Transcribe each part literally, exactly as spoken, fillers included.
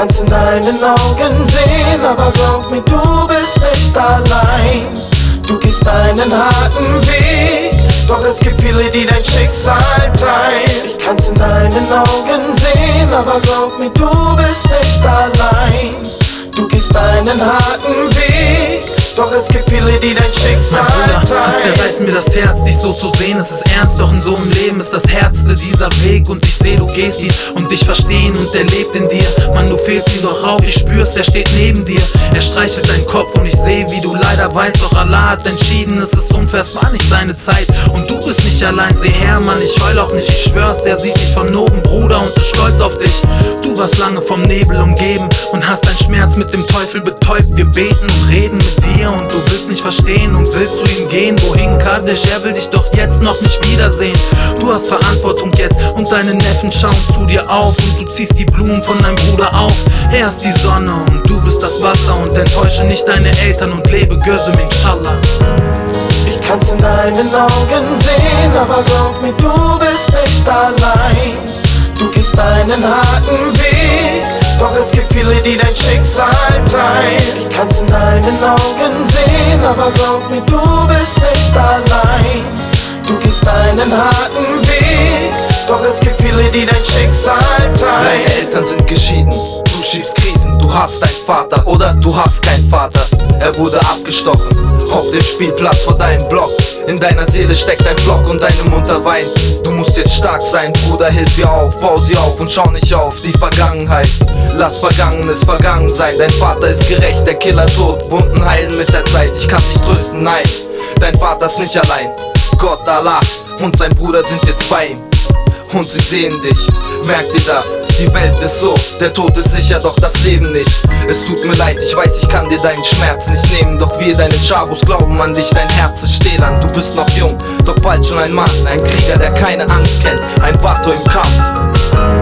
kann's in deinen Augen sehen, aber glaub mir, du bist nicht allein. Du gehst einen harten Weg, doch es gibt viele, die dein Schicksal teilen. Ich kann's in deinen Augen sehen, aber glaub mir, du bist nicht allein. Du gehst einen harten Weg, doch es gibt viele, die dein Schicksal teilen. Es zerreißt mir das Herz, dich so zu sehen. Es ist ernst, doch in so einem Leben ist das Härteste dieser Weg. Und ich seh, du gehst ihn und dich verstehen und er lebt in dir. Mann, du fehlst ihm doch auf, ich spür's, er steht neben dir. Er streichelt deinen Kopf und ich seh, wie du leider weinst. Doch Allah hat entschieden, es ist unfair, es war nicht seine Zeit. Und du bist nicht allein, seh her, Mann, ich heul auch nicht. Ich schwör's, er sieht dich von oben, Bruder, und ist stolz auf dich. Du warst lange vom Nebel umgeben und hast deinen Schmerz mit dem Teufel betäubt. Wir beten und reden mit dir und du willst nicht verstehen und willst zu ihm gehen. Wohin, Kardesh, er will dich doch jetzt noch nicht wiedersehen. Du hast Verantwortung jetzt und deine Neffen schauen zu dir auf. Und du ziehst die Blumen von deinem Bruder auf. Er ist die Sonne und du bist das Wasser. Und enttäusche nicht deine Eltern und lebe Gözüm, inshallah. Ich kann's in deinen Augen sehen, aber glaub mir, du bist nicht allein. Du gehst einen harten Weg, doch es gibt viele, die dein Schicksal teilen. Ich kann's in deinen Augen sehen, aber glaub mir, du bist nicht allein. Du gehst einen harten Weg, doch es gibt viele, die dein Schicksal teilen. Deine Eltern sind geschieden, du schiebst Krisen. Du hast einen Vater oder du hast keinen Vater. Er wurde abgestochen auf dem Spielplatz vor deinem Block. In deiner Seele steckt ein Flock und deine Mutter weint. Du musst jetzt stark sein, Bruder, hilf ihr auf. Bau sie auf und schau nicht auf die Vergangenheit. Lass Vergangenes vergangen sein. Dein Vater ist gerecht, der Killer tot. Wunden heilen mit der Zeit, ich kann dich trösten, nein. Dein Vater ist nicht allein, Gott, Allah und sein Bruder sind jetzt bei ihm. Und sie sehen dich, merk dir das, die Welt ist so, der Tod ist sicher, doch das Leben nicht. Es tut mir leid, ich weiß, ich kann dir deinen Schmerz nicht nehmen. Doch wir, deine Chabus, glauben an dich, dein Herz ist stählern. Du bist noch jung, doch bald schon ein Mann, ein Krieger, der keine Angst kennt, ein Vater im Kampf.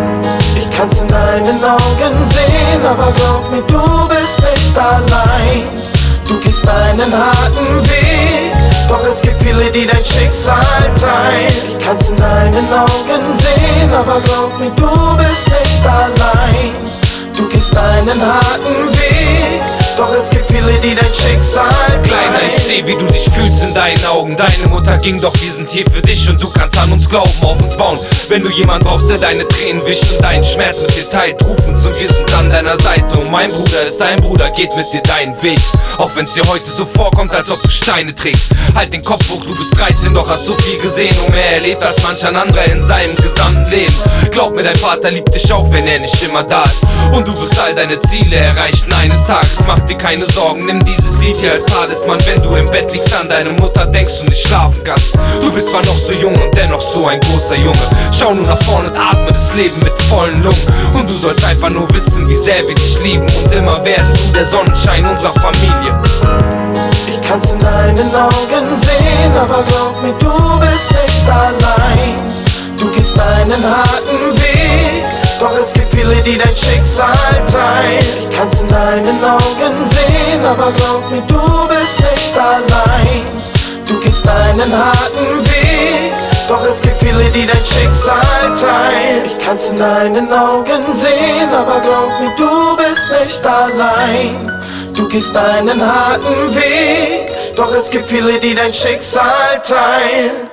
Ich kann's in deinen Augen sehen, aber glaub mir, du bist nicht allein. Du gehst einen harten Weg, doch es gibt viele, die dein Schicksal teilen. Ich kann's in deinen Augen sehen, aber glaub mir, du bist nicht allein. Du gehst einen harten Weg, doch es gibt viele, die dein Schicksal teilen. Kleiner, ich seh, wie du dich fühlst in deinen Augen. Deine Mutter ging, doch wir sind hier für dich und du kannst an uns glauben, auf uns bauen. Wenn du jemand brauchst, der deine Tränen wischt und deinen Schmerz mit dir teilt, ruf uns und wir sind an deiner Seite. Und mein Bruder ist dein Bruder, geht mit dir deinen Weg. Auch wenn's dir heute so vorkommt, als ob du Steine trägst. Halt den Kopf hoch, du bist dreizehn, doch hast so viel gesehen und mehr erlebt als manch ein anderer in seinem gesamten Leben. Glaub mir, dein Vater liebt dich auch, wenn er nicht immer da ist. Und du wirst all deine Ziele erreichen eines Tages. Mach dir keine Sorgen, nimm dieses Lied hier als Talisman. Wenn du im Bett liegst, an deine Mutter denkst und nicht schlafen kannst. Du bist zwar noch so jung und dennoch so ein großer Junge. Schau nur nach vorne und atme das Leben mit vollen Lungen. Und du sollst einfach nur wissen, wie sehr wir dich lieben. Und immer werden du der Sonnenschein unserer Familie. Ich kann's in deinen Augen sehen, aber glaub mir, du bist nicht allein. Du gehst einen harten Weg, doch es gibt viele, die dein Schicksal teilen. Ich kann's in deinen Augen sehen, aber glaub mir, du bist nicht allein. Du gehst einen harten Weg, doch es gibt viele, die dein Schicksal teilen. Ich kann's in deinen Augen sehen, aber glaub mir, du bist nicht allein. Du gehst einen harten Weg, doch es gibt viele, die dein Schicksal teilen.